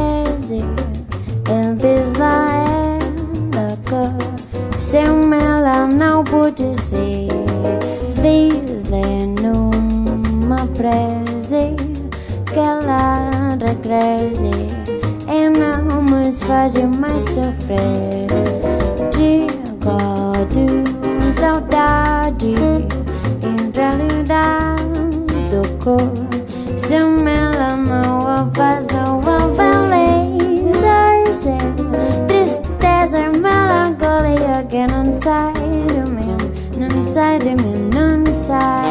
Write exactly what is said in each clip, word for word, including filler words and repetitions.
crazy in this land of God. Sem ela não pude ser. Diz-lhe numa prece que ela regresse e não me faz mais sofrer. Digo de saudade, em realidade do cor. Sem ela não há paz, não há beleza. Tristeza e melancolia que não sai de mim, não sai de mim, não sai.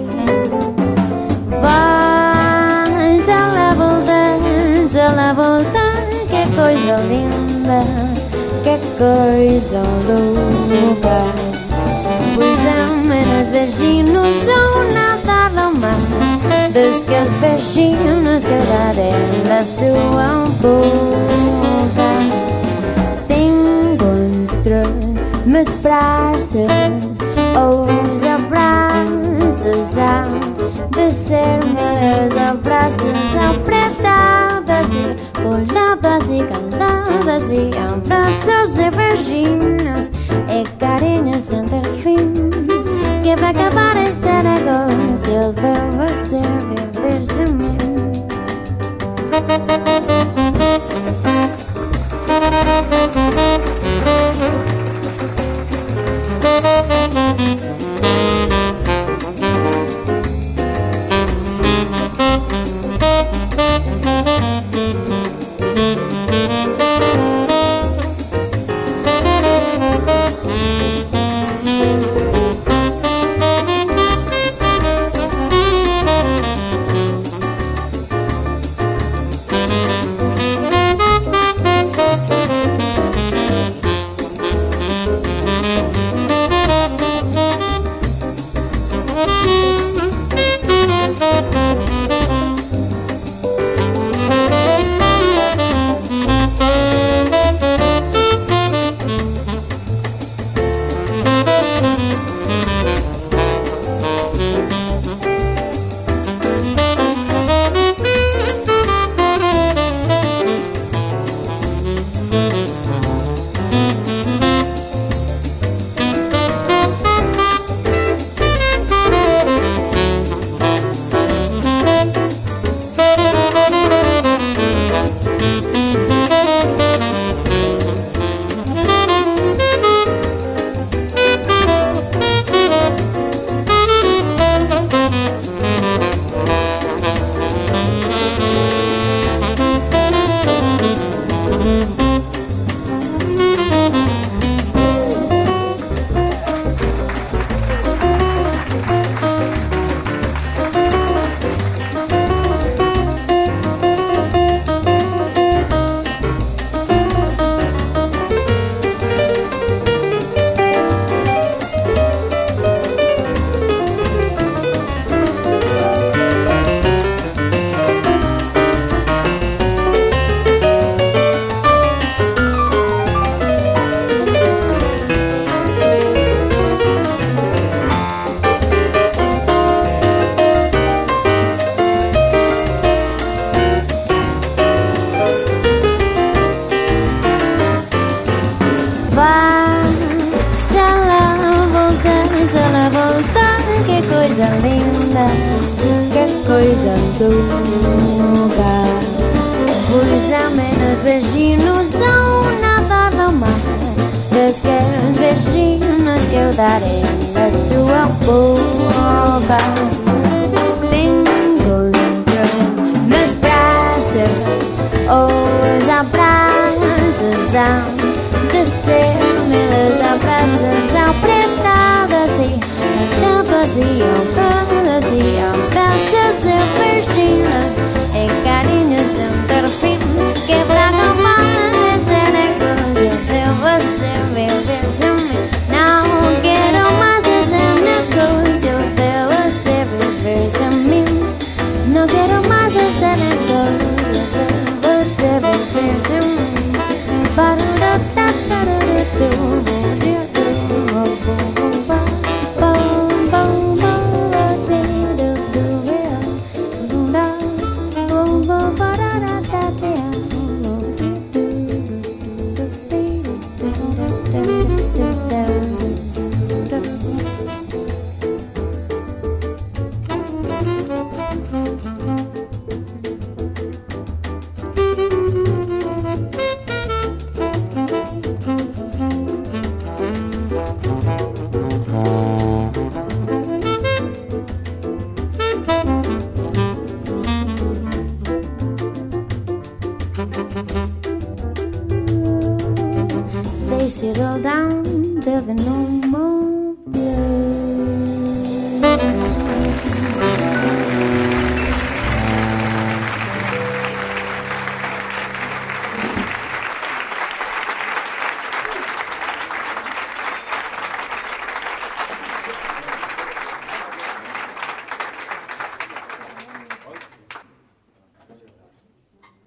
Vai, se ela voltar, se ela voltar, que coisa linda, que coisa louca. Pois ao menos beijinhos são nada do mar, dos que os beijinhos que dá dentro da sua boca. Meus braços, os abraços hão de ser meus abraços, apertados e colados e calados, e abraços e beijinhos e carinhos sem ter fim. Que pra acabar esse negócio eu devo ser viver sem mim. Coisa linda, que coisa louca. Pois ao menos beijinhos são nada do mar, dos que os beijinhos que eu darei na sua boca. Tenho meus braços, os abraços hão de ser meus abraços apertados e tantos e abraços e abraços e beijinhos e carinhos sem ter fim. Que pra acabar esse negócio eu devo ser viver sem mim. Não quero mais esse negócio, eu devo ser viver sem mim. Não quero mais esse negócio, eu devo ser viver sem mim. They settle down, there'll be no more